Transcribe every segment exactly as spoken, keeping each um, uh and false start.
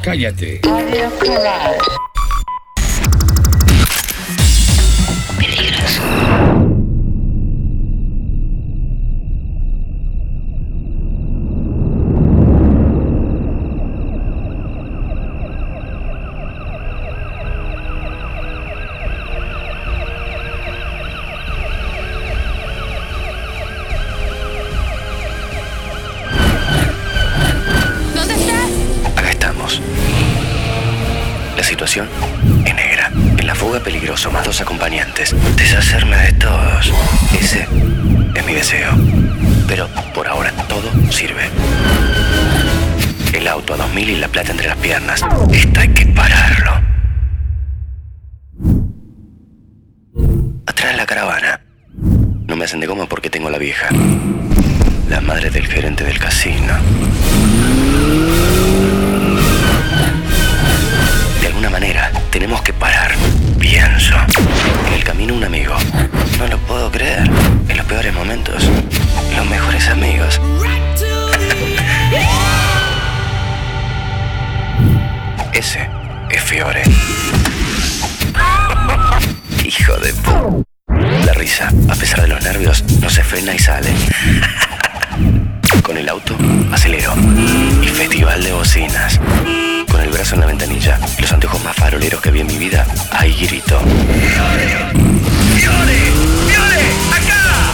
Cállate. Peligroso. Situación es negra. En la fuga peligroso, más dos acompañantes. Deshacerme de todos. Ese es mi deseo. Pero por ahora todo sirve. El auto a dos mil y la plata entre las piernas. Esto hay que pararlo. Atrás de la caravana. No me hacen de goma porque tengo la vieja. La madre del gerente del casino. De alguna manera, tenemos que parar. Pienso. En el camino un amigo. No lo puedo creer. En los peores momentos, los mejores amigos. Ese es Fiore. Hijo de pu... La risa, a pesar de los nervios, no se frena y sale. Con el auto, acelero. Y festival de bocinas. Con el brazo en la ventanilla y los anteojos más faroleros que vi en mi vida, ahí grito. ¡Fiore! ¡Fiore! ¡Fiore! ¡Acá!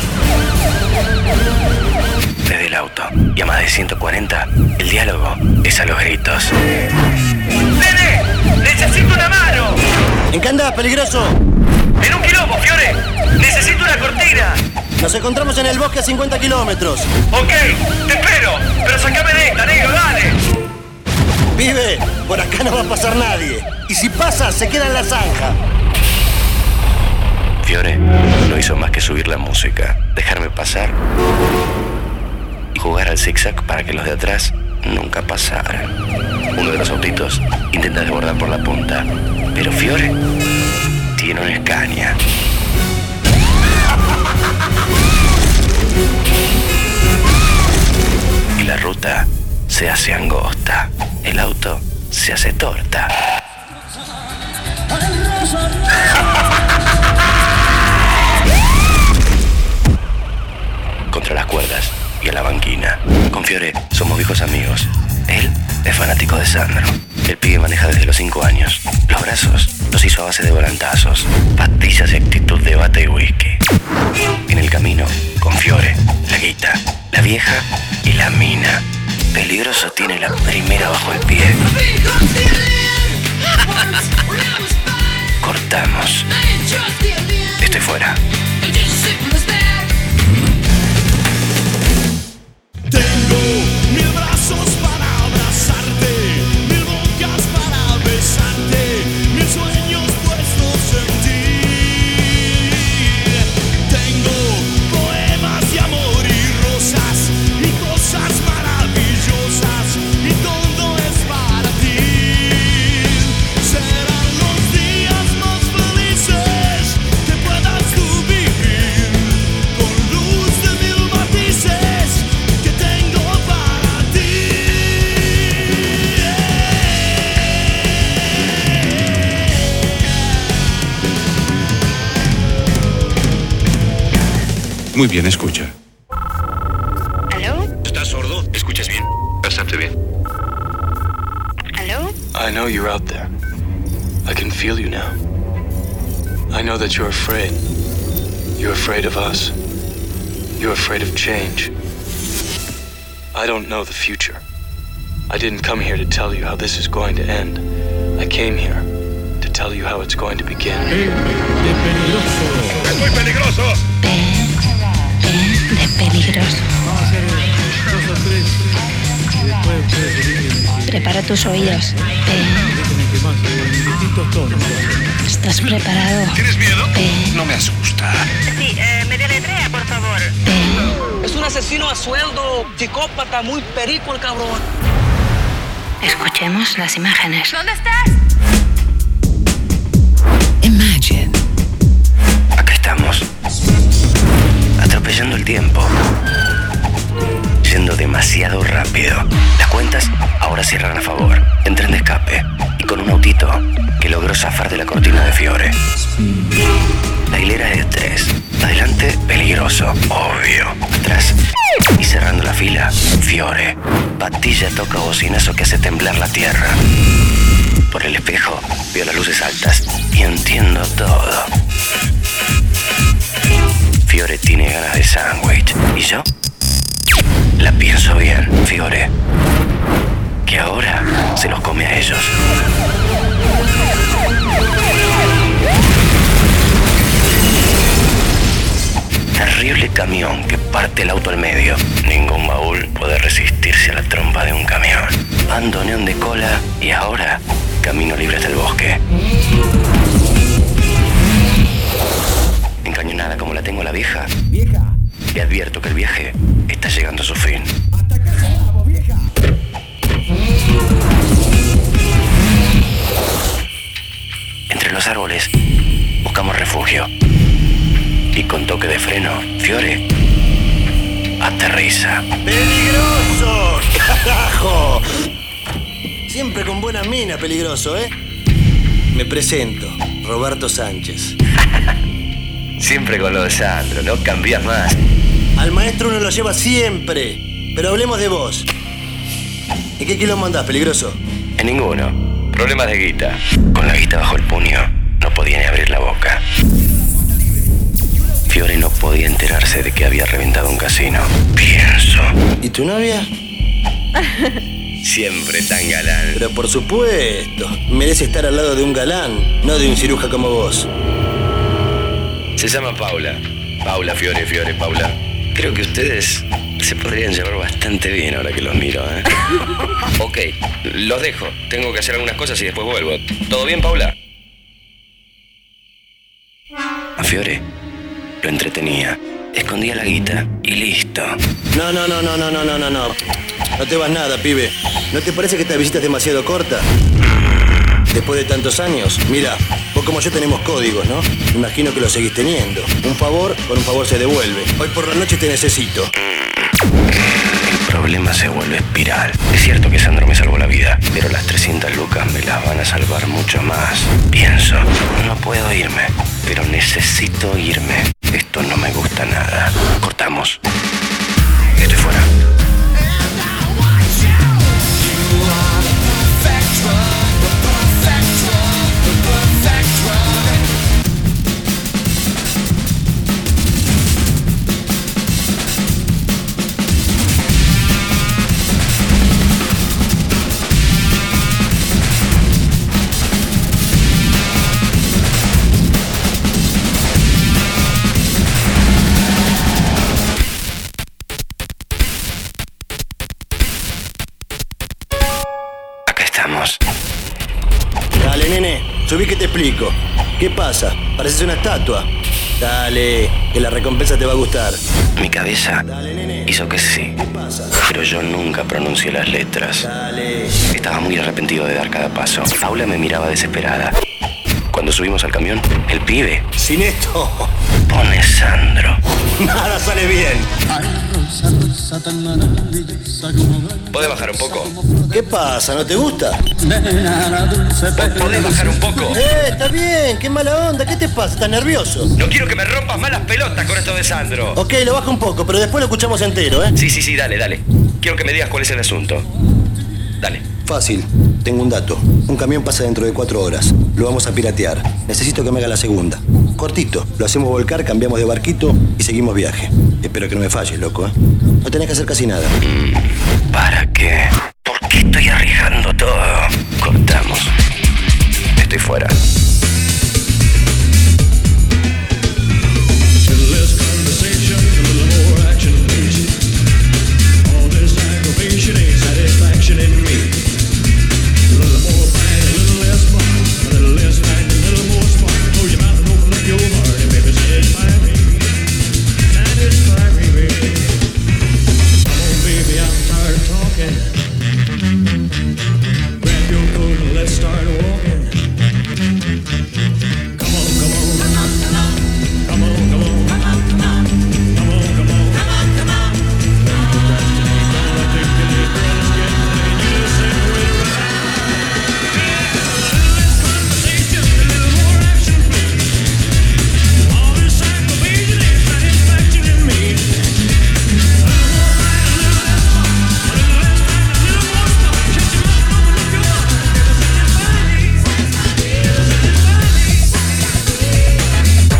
Desde el auto y a más de ciento cuarenta, el diálogo es a los gritos. ¡Nene! ¡Necesito una mano! ¿En qué andás, peligroso? En un quilombo, Fiore. Necesito una cortina. Nos encontramos en el bosque a cincuenta kilómetros. Ok, te espero. Pero sacame de esta, negro, dale. Pibe, por acá no va a pasar nadie. Y si pasa, se queda en la zanja. Fiore no hizo más que subir la música, dejarme pasar y jugar al zigzag para que los de atrás nunca pasaran. Uno de los autitos intenta desbordar por la punta, pero Fiore tiene una Scania. Y la ruta se hace angosta. El auto se hace torta. Contra las cuerdas y a la banquina. Con Fiore somos viejos amigos. Él es fanático de Sandro. El pibe maneja desde los cinco años. Los brazos los hizo a base de volantazos, pastillas y actitud de bata y whisky. En el camino, con Fiore, la guita, la vieja y la mina. Peligroso tiene la primera bajo el pie. Cortamos. Estoy fuera. Tengo mil brazos para abrazarte, mil bocas para besarte, mil sueños puestos en ti. Tengo poemas de amor y rosas y cosas maravillosas y todo es para ti. Serán los días más felices que puedas tú vivir, con luz de mil matices que tengo para ti. Muy bien, escucha. ¿Aló? ¿Estás sordo? ¿Escuchas bien? Bastante bien. ¿Aló? I know you're out there. I can feel you now. I know that you're afraid. You're afraid of us. You're afraid of change. I don't know the future. I didn't come here to tell you how this is going to end. I came here to tell you how it's going to begin. ¡Es peligroso! ¡Es muy peligroso! De peligroso. Vamos a hacer dos o tres y después ustedes Prepara tus oídos. déjenme que más en distintos tonos. ¿Estás preparado? ¿Tienes miedo? No me asusta. Sí, eh, me deletrea, por favor. Es un asesino a sueldo, psicópata, muy perico el cabrón. Escuchemos las imágenes. ¿Dónde estás? Imagine. Acá estamos. Atropellando el tiempo. Yendo demasiado rápido. Las cuentas ahora cierran a favor. En tren de escape. logró zafar de la cortina de Fiore. La hilera es de tres. Adelante, Peligroso, obvio. Atrás, y cerrando la fila, Fiore. Patilla toca bocinazo que hace temblar la tierra. Por el espejo, veo las luces altas y entiendo todo. Fiore tiene ganas de sándwich. ¿Y yo? La pienso bien, Fiore. Que ahora se los come a ellos. Terrible camión que parte el auto al medio. Ningún baúl puede resistirse a la trompa de un camión. Bandoneón de cola y ahora camino libre hasta el bosque. Encañonada como la tengo la vieja, le advierto que el viaje está llegando a su fin. Entre los árboles buscamos refugio. Y con toque de freno, Fiore aterriza. ¡Peligroso! ¡Carajo! Siempre con buena mina, Peligroso, ¿eh? Me presento, Roberto Sánchez. Siempre con lo de Sandro, no cambias más. Al maestro uno lo lleva siempre. Pero hablemos de vos. ¿En qué quilombo andás, Peligroso? En ninguno. Problemas de guita. Con la guita bajo el puño, no podía ni abrir la boca. Fiore no podía enterarse de que había reventado un casino. Pienso. ¿Y tu novia? Siempre tan galán. Pero por supuesto, merece estar al lado de un galán, no de un ciruja como vos. Se llama Paula. Paula, Fiore, Fiore, Paula. Creo que ustedes se podrían llevar bastante bien ahora que los miro, ¿eh? Ok, los dejo. Tengo que hacer algunas cosas y después vuelvo. ¿Todo bien, Paula? A Fiore lo entretenía. Escondía la guita y listo. No, no, no, no, no, no, no, no, no. No te vas nada, pibe. ¿No te parece que esta visita es demasiado corta? Después de tantos años. Mira, vos como yo tenemos códigos, ¿no? Imagino que los seguís teniendo. Un favor, con un favor se devuelve. Hoy por la noche te necesito. El problema se vuelve espiral. Es cierto que Sandro me salvó la vida, pero las trescientas lucas me las van a salvar mucho más. Pienso, no puedo irme, pero necesito irme. Esto no me gusta nada. Cortamos. Estoy fuera. Dale, nene, subí que te explico. ¿Qué pasa? Pareces una estatua. Dale, que la recompensa te va a gustar. Mi cabeza Dale, nene. hizo que sí, ¿Qué pasa? pero yo nunca pronuncié las letras. Dale. Estaba muy arrepentido de dar cada paso. Paula me miraba desesperada. Cuando subimos al camión, el pibe Sin esto, pone Sandro. nada sale bien. ¿Podés bajar un poco? ¿Qué pasa? ¿No te gusta? ¿Podés bajar un poco? Eh, está bien, qué mala onda. ¿Qué te pasa? ¿Estás nervioso? No quiero que me rompas más las pelotas con esto de Sandro. Ok, lo bajo un poco, pero después lo escuchamos entero, ¿eh? Sí, sí, sí, dale, dale. Quiero que me digas cuál es el asunto. Dale. Fácil, tengo un dato. Un camión pasa dentro de cuatro horas. Lo vamos a piratear. Necesito que me haga la segunda. Cortito, lo hacemos volcar, cambiamos de barquito y seguimos viaje. Espero que no me falles, loco, ¿eh? No tenés que hacer casi nada. Mm, ¿Para qué? ¿Por qué estoy arriesgando todo? Cortamos. Estoy fuera.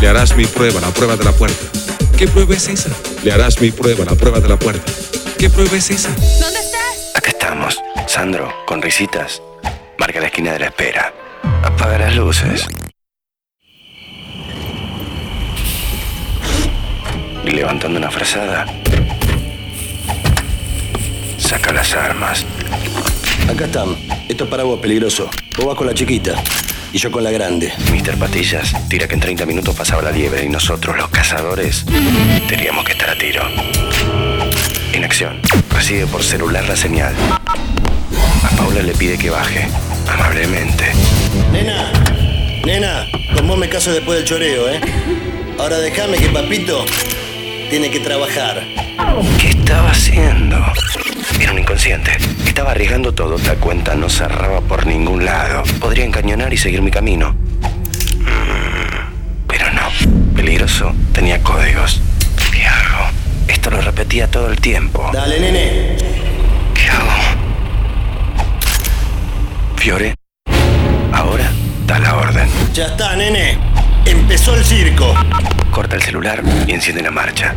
Le harás mi prueba, la prueba de la puerta. ¿Qué prueba es esa? Le harás mi prueba, la prueba de la puerta. ¿Qué prueba es esa? ¿Dónde estás? Acá estamos. Sandro, con risitas. Marca la esquina de la espera. Apaga las luces. Y levantando una frazada, saca las armas. Acá están. Esto es para vos, peligroso. Vos vas con la chiquita y yo con la grande. mister Patillas tira que en treinta minutos pasaba la liebre y nosotros, los cazadores, teníamos que estar a tiro. En acción. Recibe por celular la señal. A Paula le pide que baje, amablemente. Nena, nena, con vos me caso después del choreo, ¿eh? Ahora déjame que papito tiene que trabajar. ¿Qué estaba haciendo? Era un inconsciente. Estaba arriesgando todo. La cuenta no cerraba por ningún lado. Podría encañonar y seguir mi camino. Pero no. Peligroso tenía códigos. ¿Qué hago? Esto lo repetía todo el tiempo. Dale, nene. ¿Qué hago? Fiore, ahora da la orden. Ya está, nene. Empezó el circo. Corta el celular y enciende la marcha.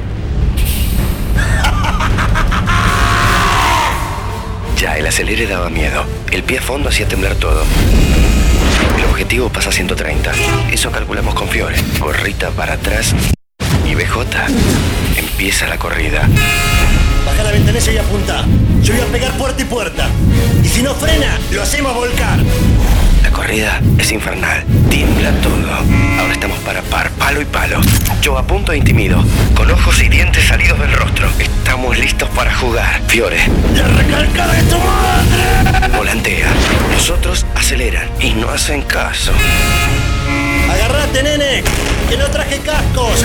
Ya, el acelere daba miedo. El pie a fondo hacía temblar todo. El objetivo pasa a ciento treinta. Eso calculamos con Fiore. Gorrita para atrás y B J. Empieza la corrida. Baja la ventanilla y apunta. Yo voy a pegar puerta y puerta. Y si no frena, lo hacemos volcar. La corrida es infernal. Tiembla todo. Ahora estamos para par, palo y palo. Yo apunto e intimido, con ojos y dientes salidos del rostro. Estamos listos para jugar. Fiore. ¡La recalca de tu madre! Volantea. Los otros aceleran y no hacen caso. Agarrate, nene, que no traje cascos.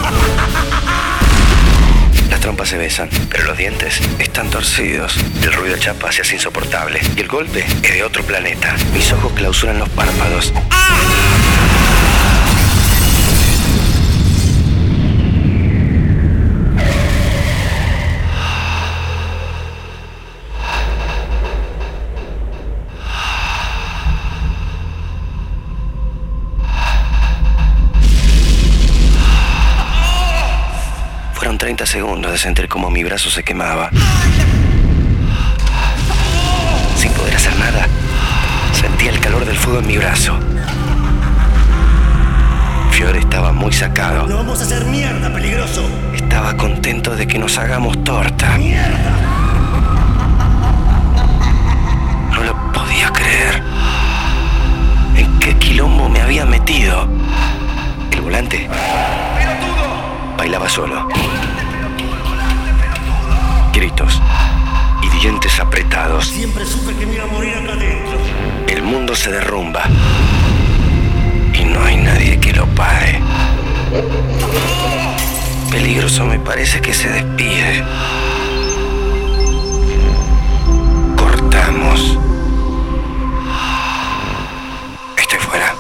Las trompas se besan, pero los dientes están torcidos. El ruido de chapa se hace insoportable y el golpe es de otro planeta. Mis ojos clausuran los párpados. Fueron treinta segundos de sentir como mi brazo se quemaba. Sin poder hacer nada, sentía el calor del fuego en mi brazo. Fiore estaba muy sacado. ¡No vamos a hacer mierda, peligroso! Estaba contento de que nos hagamos torta. ¡Mierda! No lo podía creer. ¿En qué quilombo me había metido? El volante bailaba solo. Gritos y dientes apretados. Siempre supe que me iba a morir acá adentro. El mundo se derrumba y no hay nadie que lo pare. Peligroso me parece que se despide. Cortamos. Estoy fuera.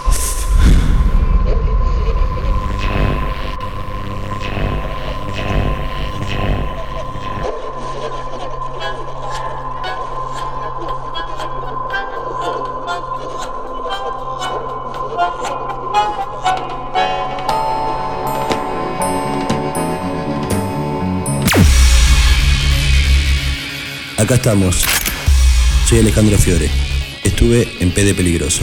Acá estamos. Soy Alejandro Fiore. Estuve en P de Peligroso.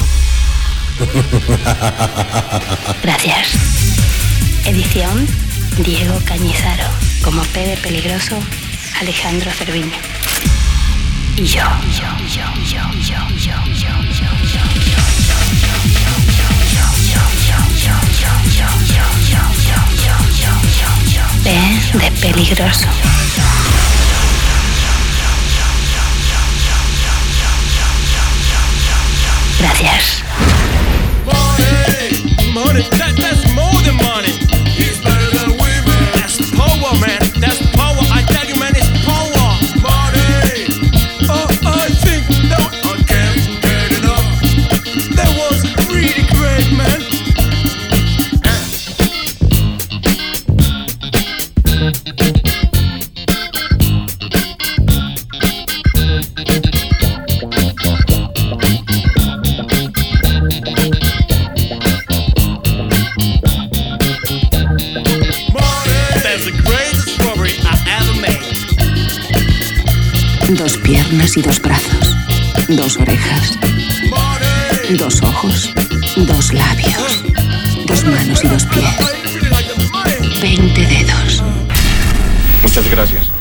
Gracias. Edición Diego Cañizaro. Como P de Peligroso, Alejandro Cerviño. Y yo, yo, yo, yo, yo, yo, yo, yo, yo, yo. P de Peligroso. Gracias. Money, money, that, that's more than money. He's better than women. That's power, man. That's power. I tell you, man, it's power. Money. Oh, I think that I can't get enough. That was really great, man. Dos piernas y dos brazos. Dos orejas. Dos ojos. Dos labios. Dos manos y dos pies. Veinte dedos. Muchas gracias.